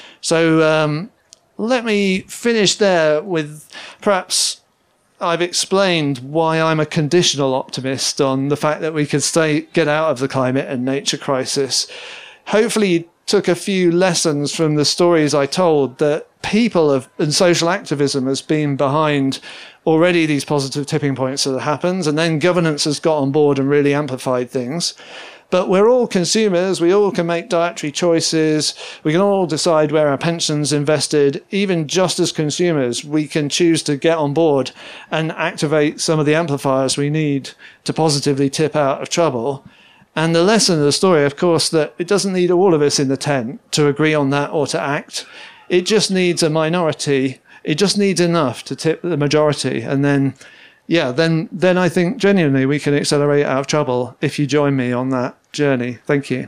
C: So let me finish there with perhaps I've explained why I'm a conditional optimist on the fact that we could get out of the climate and nature crisis. Hopefully you took a few lessons from the stories I told that people and social activism has been behind already these positive tipping points that happens, and then governance has got on board and really amplified things. But we're all consumers, we all can make dietary choices, we can all decide where our pension's invested. Even just as consumers, we can choose to get on board and activate some of the amplifiers we need to positively tip out of trouble. And the lesson of the story, of course, that it doesn't need all of us in the tent to agree on that or to act. It just needs a minority. It just needs enough to tip the majority. And then then I think genuinely we can accelerate out of trouble if you join me on that journey. Thank you.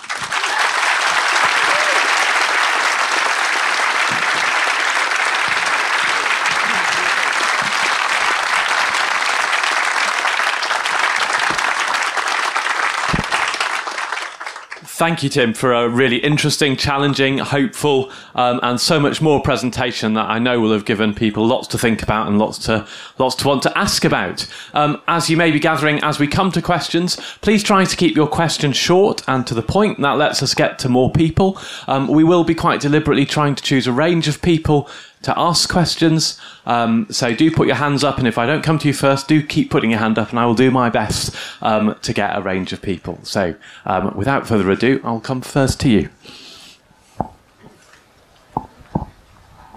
B: Thank you, Tim, for a really interesting, challenging, hopeful, and so much more presentation that I know will have given people lots to think about and lots to want to ask about. As you may be gathering, as we come to questions, please try to keep your questions short and to the point. That lets us get to more people. We will be quite deliberately trying to choose a range of people to ask questions. So do put your hands up, and if I don't come to you first, do keep putting your hand up, and I will do my best to get a range of people. So without further ado, I'll come first to you.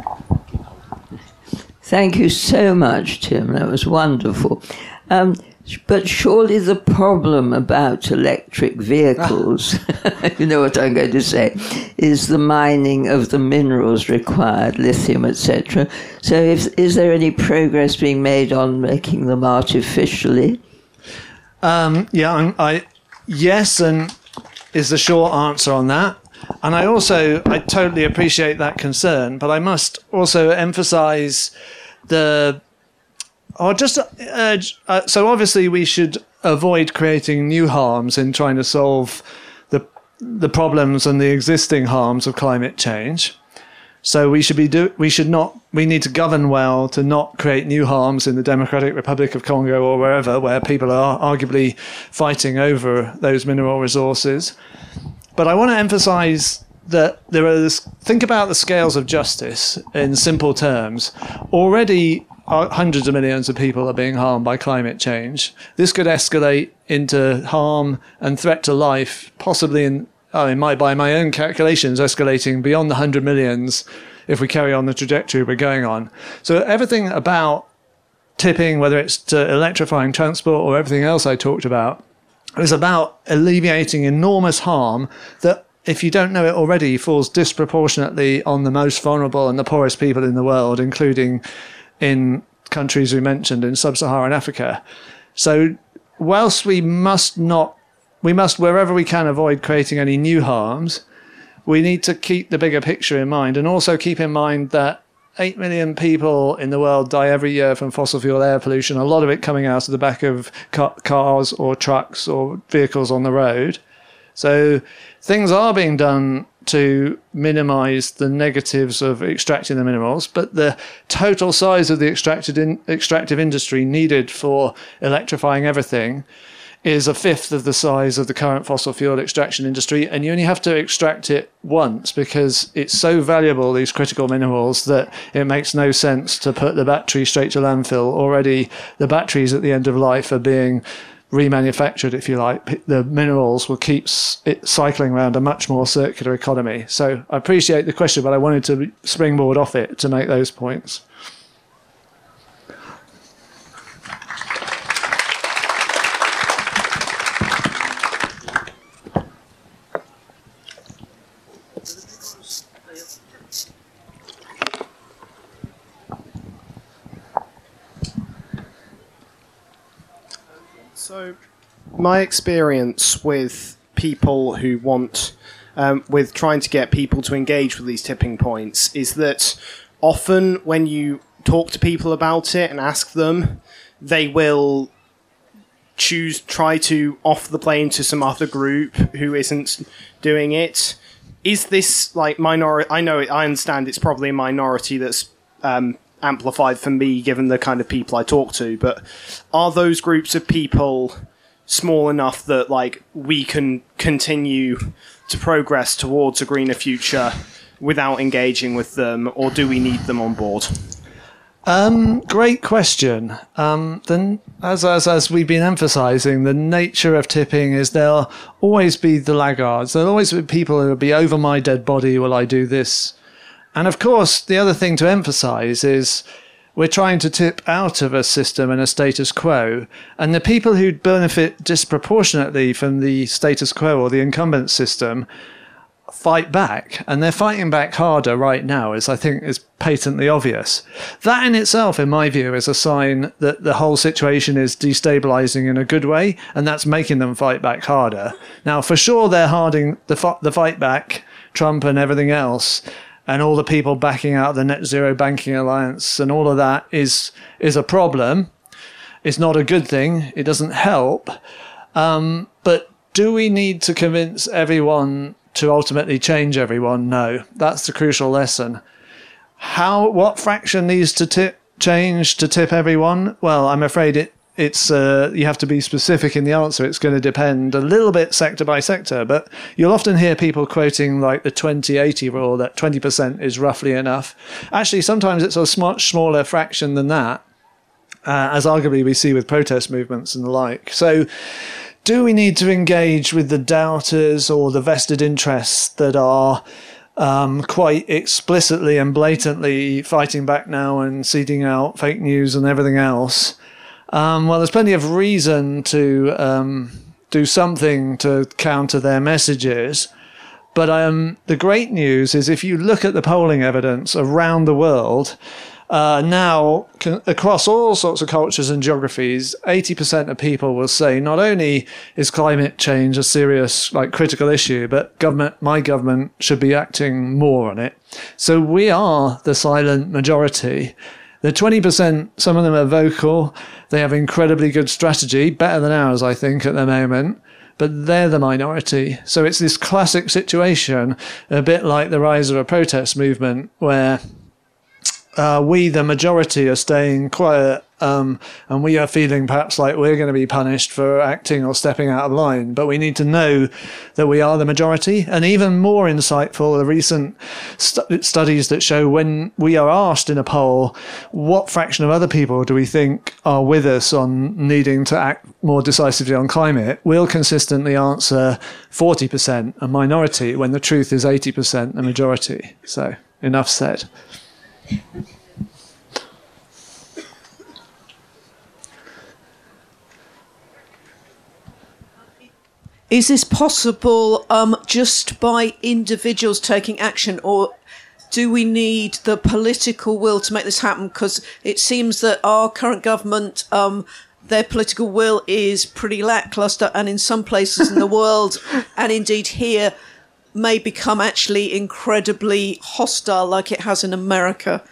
D: Thank you so much, Tim. That was wonderful. But surely the problem about electric vehicles, you know what I'm going to say, is the mining of the minerals required, lithium, etc. So is there any progress being made on making them artificially?
C: Yes, and is the short answer on that. And I totally appreciate that concern, but I must also emphasize so obviously we should avoid creating new harms in trying to solve the problems and the existing harms of climate change. So we need to govern well to not create new harms in the Democratic Republic of Congo or wherever, where people are arguably fighting over those mineral resources. But I want to emphasize that think about the scales of justice in simple terms. Already hundreds of millions of people are being harmed by climate change. This could escalate into harm and threat to life, possibly by my own calculations, escalating beyond the 100 millions if we carry on the trajectory we're going on. So everything about tipping, whether it's to electrifying transport or everything else I talked about, is about alleviating enormous harm that, if you don't know it already, falls disproportionately on the most vulnerable and the poorest people in the world, including in countries we mentioned in sub-Saharan Africa. So whilst we must, wherever we can, avoid creating any new harms, we need to keep the bigger picture in mind, and also keep in mind that 8 million people in the world die every year from fossil fuel air pollution, a lot of it coming out of the back of cars or trucks or vehicles on the road. So things are being done to minimize the negatives of extracting the minerals, but the total size of the extractive industry needed for electrifying everything is a fifth of the size of the current fossil fuel extraction industry, and you only have to extract it once because it's so valuable, these critical minerals, that it makes no sense to put the battery straight to landfill. Already the batteries at the end of life are being remanufactured, if you like. The minerals will keep it cycling around a much more circular economy. So I appreciate the question, but I wanted to springboard off it to make those points.
E: So, my experience with people who want, with trying to get people to engage with these tipping points, is that often when you talk to people about it and ask them, they will try to offer the blame to some other group who isn't doing it. Is this like minority? I understand it's probably a minority that's amplified for me given the kind of people I talk to, but are those groups of people small enough that like we can continue to progress towards a greener future without engaging with them, or do we need them on board?
C: Great question. Then, as we've been emphasizing, the nature of tipping is there'll always be the laggards. There'll always be people who will be over my dead body will I do this. And of course, the other thing to emphasize is we're trying to tip out of a system and a status quo. And the people who benefit disproportionately from the status quo or the incumbent system fight back. And they're fighting back harder right now, as I think is patently obvious. That in itself, in my view, is a sign that the whole situation is destabilizing in a good way. And that's making them fight back harder. Now, for sure, they're harding the fight back, Trump and everything else, and all the people backing out the Net Zero Banking Alliance and all of that is a problem. It's not a good thing. It doesn't help. But do we need to convince everyone to ultimately change everyone? No. That's the crucial lesson. What fraction needs to change to tip everyone? Well, I'm afraid it's you have to be specific in the answer. It's going to depend a little bit sector by sector, but you'll often hear people quoting like the 20-80 rule, that 20% is roughly enough. Actually, sometimes it's a much smaller fraction than that, as arguably we see with protest movements and the like. So do we need to engage with the doubters or the vested interests that are quite explicitly and blatantly fighting back now and seeding out fake news and everything else? Well, there's plenty of reason to do something to counter their messages. But the great news is if you look at the polling evidence around the world, now, across all sorts of cultures and geographies, 80% of people will say not only is climate change a serious, critical issue, but my government should be acting more on it. So we are the silent majority. The 20%, some of them are vocal. They have incredibly good strategy, better than ours, I think, at the moment. But they're the minority. So it's this classic situation, a bit like the rise of a protest movement, where we, the majority, are staying quiet, and we are feeling perhaps like we're going to be punished for acting or stepping out of line. But we need to know that we are the majority. And even more insightful, the recent studies that show when we are asked in a poll, what fraction of other people do we think are with us on needing to act more decisively on climate, we'll consistently answer 40%, a minority, when the truth is 80%, the majority. So, enough said.
F: Is this possible just by individuals taking action, or do we need the political will to make this happen? Because it seems that our current government, their political will is pretty lackluster, and in some places in the world, and indeed here, may become actually incredibly hostile like it has in America.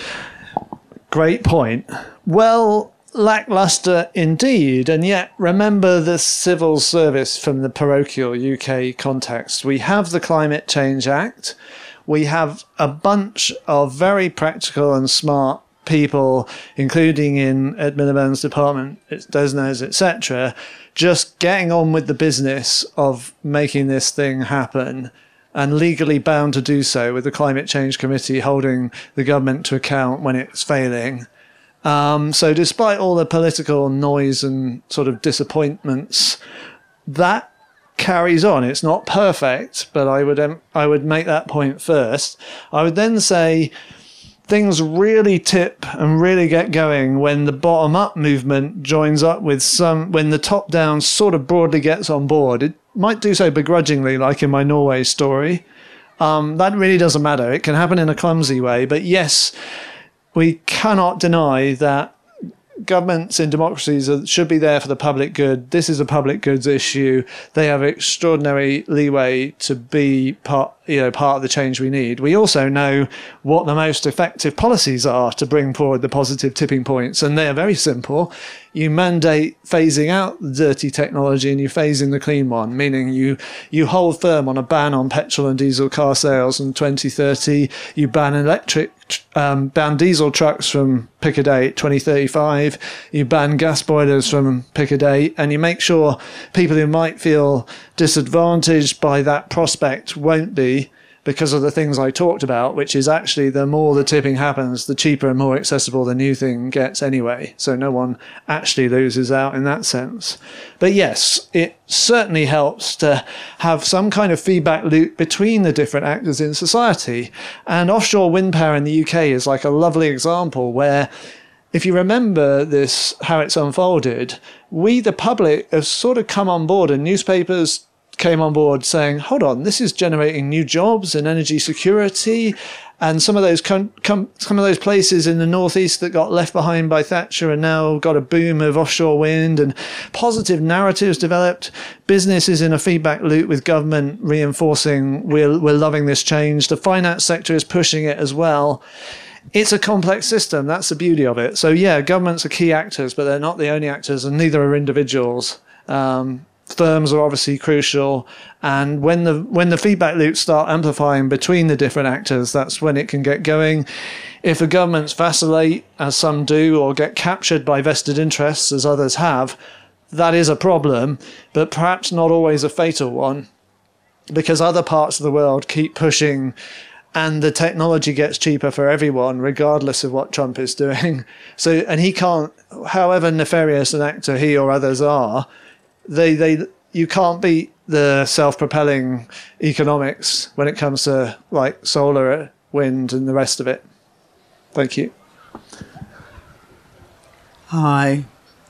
C: Great point. Well, lackluster indeed, and yet remember the civil service from the parochial UK context. We have the Climate Change Act. We have a bunch of very practical and smart people, including in Ed Miliband's department, DESNZ, etc., just getting on with the business of making this thing happen, and legally bound to do so, with the Climate Change Committee holding the government to account when it's failing. So despite all the political noise and sort of disappointments, that carries on. It's not perfect, but I would make that point first. I would then say things really tip and really get going when the bottom-up movement joins up with when the top-down sort of broadly gets on board. It might do so begrudgingly, like in my Norway story. That really doesn't matter. It can happen in a clumsy way, but yes, we cannot deny that governments in democracies should be there for the public good. This is a public goods issue. They have extraordinary leeway to be part of the change we need. We also know what the most effective policies are to bring forward the positive tipping points, and they're very simple. You mandate phasing out the dirty technology and you phase in the clean one, meaning you hold firm on a ban on petrol and diesel car sales in 2030. You ban diesel trucks from pick a date 2035. You ban gas boilers from pick a date, and you make sure people who might feel disadvantaged by that prospect won't be, because of the things I talked about, which is actually the more the tipping happens, the cheaper and more accessible the new thing gets anyway. So no one actually loses out in that sense. But yes, it certainly helps to have some kind of feedback loop between the different actors in society. And offshore wind power in the UK is like a lovely example where, if you remember this, how it's unfolded, we, the public, have sort of come on board, and newspapers came on board saying, hold on, this is generating new jobs and energy security. And some of those some of those places in the northeast that got left behind by Thatcher and now got a boom of offshore wind, and positive narratives developed. Business is in a feedback loop with government reinforcing we're loving this change. The finance sector is pushing it as well. It's a complex system. That's the beauty of it. So yeah, governments are key actors, but they're not the only actors, and neither are individuals. Firms are obviously crucial, and when the feedback loops start amplifying between the different actors, that's when it can get going. If the governments vacillate, as some do, or get captured by vested interests, as others have, that is a problem, but perhaps not always a fatal one, because other parts of the world keep pushing, and the technology gets cheaper for everyone, regardless of what Trump is doing. So, and he can't, however nefarious an actor he or others are, you can't beat the self-propelling economics when it comes to like solar, wind, and the rest of it. Thank you.
G: Hi.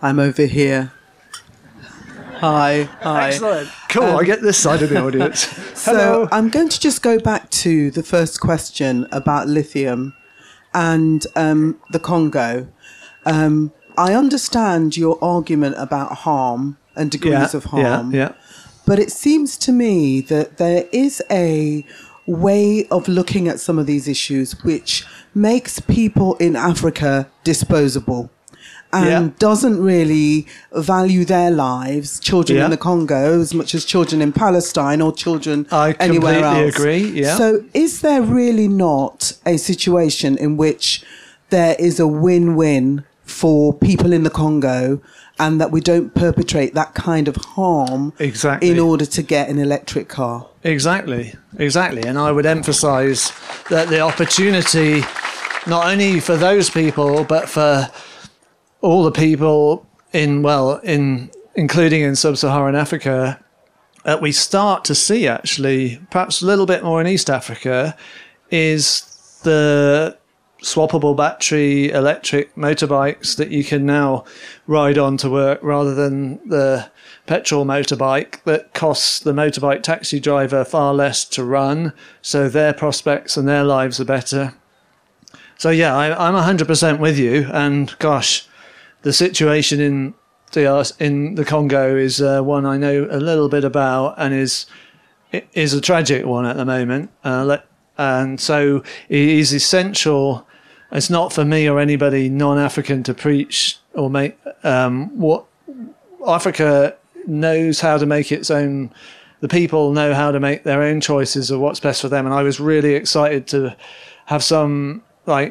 G: I'm over here. Hi.
C: Excellent. Cool, I get this side of the audience. Hello.
G: So I'm going to just go back to the first question about lithium and the Congo. I understand your argument about harm and degrees of harm.
C: Yeah.
G: But it seems to me that there is a way of looking at some of these issues which makes people in Africa disposable and doesn't really value their lives, children in the Congo, as much as children in Palestine or children anywhere else.
C: I completely agree, yeah.
G: So is there really not a situation in which there is a win-win for people in the Congo and that we don't perpetrate that kind of harm in order to get an electric car?
C: Exactly. And I would emphasise that the opportunity, not only for those people, but for all the people including in sub-Saharan Africa, that we start to see actually, perhaps a little bit more in East Africa, is the swappable battery electric motorbikes that you can now ride on to work rather than the petrol motorbike that costs the motorbike taxi driver far less to run, so their prospects and their lives are better. So yeah, I'm 100% with you, and gosh, the situation in the Congo is one I know a little bit about, and is a tragic one at the moment. And so it is essential. It's not for me or anybody non-African to preach or make what Africa knows how to make its own. The people know how to make their own choices of what's best for them. And I was really excited to have some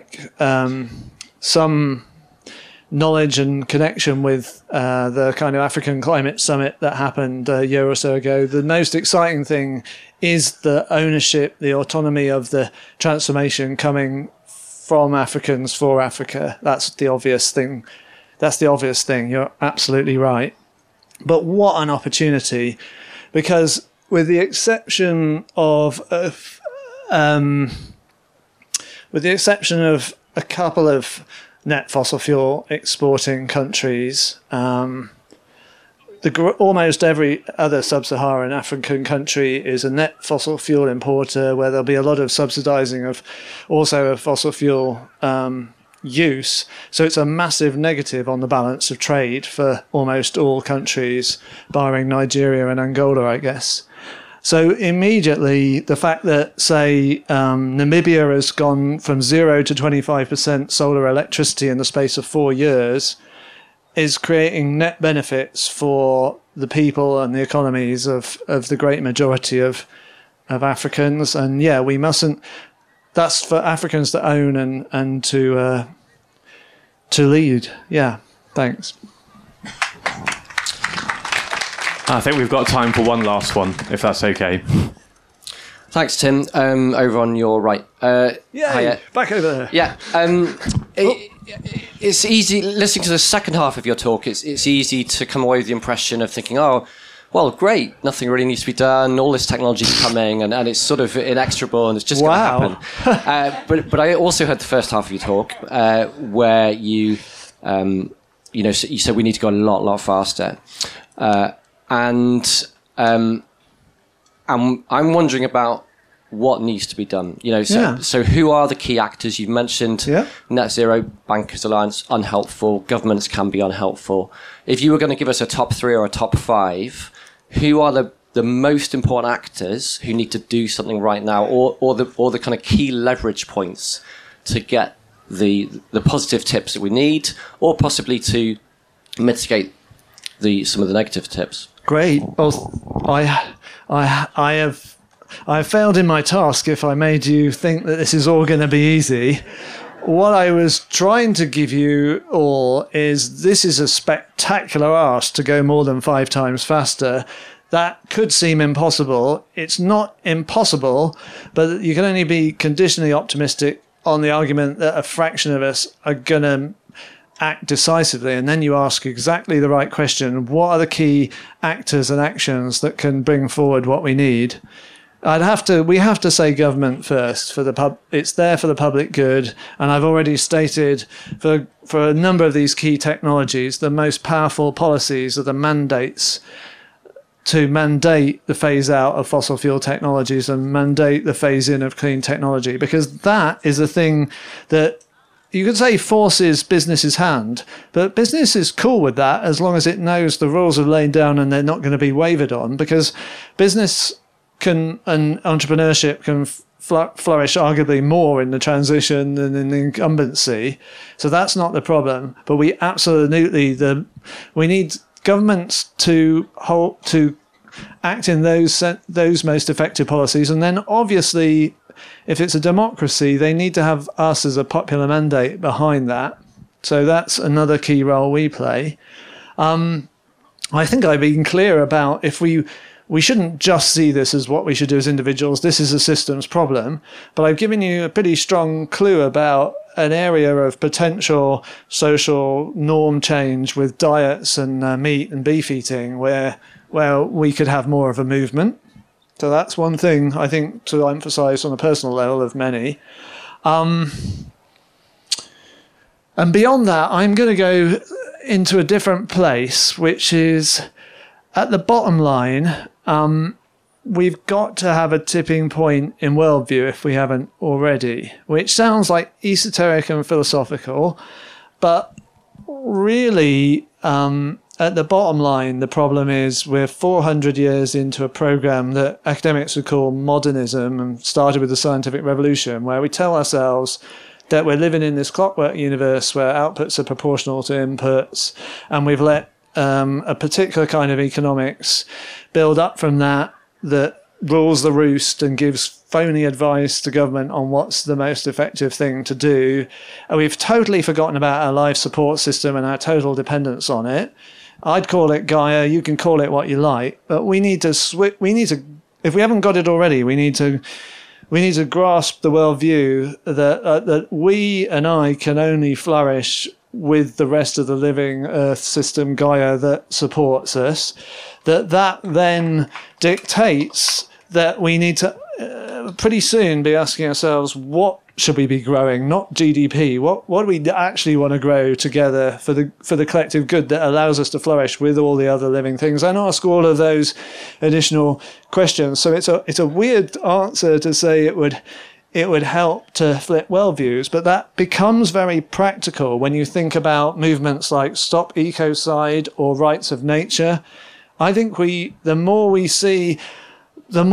C: knowledge and connection with the kind of African Climate Summit that happened a year or so ago. The most exciting thing is the ownership, the autonomy of the transformation coming from Africans for Africa. That's the obvious thing. You're absolutely right. But what an opportunity, because with the exception of a couple of net fossil fuel exporting countries, almost every other sub-Saharan African country is a net fossil fuel importer, where there'll be a lot of subsidizing of fossil fuel use. So it's a massive negative on the balance of trade for almost all countries, barring Nigeria and Angola, I guess. So immediately, the fact that, say, Namibia has gone from 0 to 25% solar electricity in the space of 4 years is creating net benefits for the people and the economies of the great majority of Africans. And yeah, we mustn't. That's for Africans to own and to lead. Yeah, thanks.
B: I think we've got time for one last one, if that's okay.
H: Thanks, Tim. Over on your right.
C: Yeah, back over there.
H: Yeah. It's easy, listening to the second half of your talk, it's easy to come away with the impression of thinking, oh, well, great, nothing really needs to be done, all this technology is coming, and it's sort of inexorable, and it's just going to happen. But I also heard the first half of your talk where you said we need to go a lot faster. And I'm wondering about what needs to be done. So who are the key actors? You've mentioned Net Zero Bankers Alliance, unhelpful. Governments can be unhelpful. If you were going to give us a top 3 or a top 5, who are the most important actors who need to do something right now, or the kind of key leverage points to get the positive tips that we need, or possibly to mitigate some of the negative tips?
C: Great. Well, I have failed in my task if I made you think that this is all going to be easy. What I was trying to give you all is this is a spectacular ask to go more than 5 times faster. That could seem impossible. It's not impossible, but you can only be conditionally optimistic on the argument that a fraction of us are going to act decisively, and then you ask exactly the right question. What are the key actors and actions that can bring forward what we need? we have to say government first for the it's there for the public good. And I've already stated for a number of these key technologies, the most powerful policies are the mandates to mandate the phase out of fossil fuel technologies and mandate the phase in of clean technology, because that is a thing that you could say forces business's hand, but business is cool with that as long as it knows the rules are laid down and they're not going to be wavered on, because business and entrepreneurship can flourish arguably more in the transition than in the incumbency. So that's not the problem. But we need governments to act in those most effective policies, and then obviously, if it's a democracy, they need to have us as a popular mandate behind that. So that's another key role we play. I think I've been clear about if we shouldn't just see this as what we should do as individuals. This is a systems problem. But I've given you a pretty strong clue about an area of potential social norm change with diets and meat and beef eating where we could have more of a movement. So that's one thing I think to emphasize on a personal level of many. And beyond that, I'm going to go into a different place, which is at the bottom line. We've got to have a tipping point in worldview if we haven't already, which sounds like esoteric and philosophical, but really at the bottom line, the problem is we're 400 years into a program that academics would call modernism and started with the scientific revolution, where we tell ourselves that we're living in this clockwork universe where outputs are proportional to inputs, and we've let a particular kind of economics build up from that rules the roost and gives phony advice to government on what's the most effective thing to do. And we've totally forgotten about our life support system and our total dependence on it. I'd call it Gaia. You can call it what you like, but we need to if we haven't got it already, we need to grasp the worldview that we and I can only flourish with the rest of the living Earth system, Gaia, that supports us, that then dictates that we need to pretty soon be asking ourselves, what should we be growing? Not GDP. What do we actually want to grow together for the collective good that allows us to flourish with all the other living things, and ask all of those additional questions. So it's a weird answer to say it would help to flip worldviews, but that becomes very practical when you think about movements like Stop Ecocide or Rights of Nature. I think the more we see the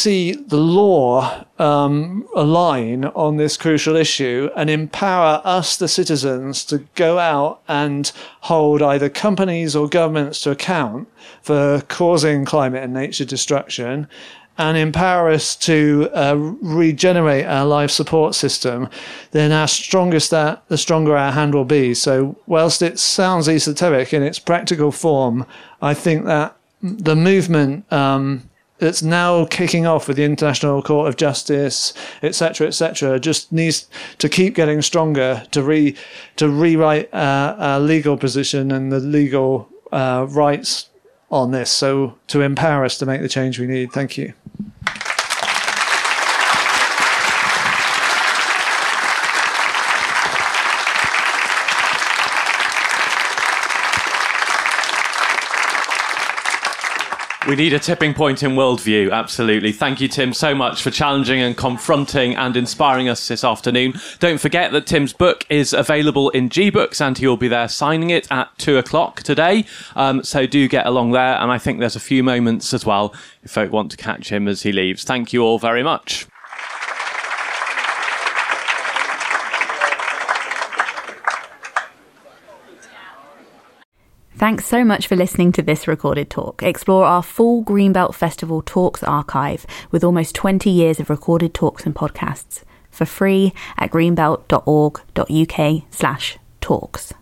C: law align on this crucial issue and empower us, the citizens, to go out and hold either companies or governments to account for causing climate and nature destruction, and empower us to regenerate our life support system, then the stronger our hand will be. So whilst it sounds esoteric in its practical form, I think that the movement that's now kicking off with the International Court of Justice, etc., just needs to keep getting stronger to rewrite our legal position and the legal rights on this, so to empower us to make the change we need. Thank you.
B: We need a tipping point in worldview, absolutely. Thank you, Tim, so much for challenging and confronting and inspiring us this afternoon. Don't forget that Tim's book is available in G-Books, and he'll be there signing it at 2:00 today. So do get along there, and I think there's a few moments as well if folk want to catch him as he leaves. Thank you all very much.
A: Thanks so much for listening to this recorded talk. Explore our full Greenbelt Festival Talks archive with almost 20 years of recorded talks and podcasts for free at greenbelt.org.uk/talks.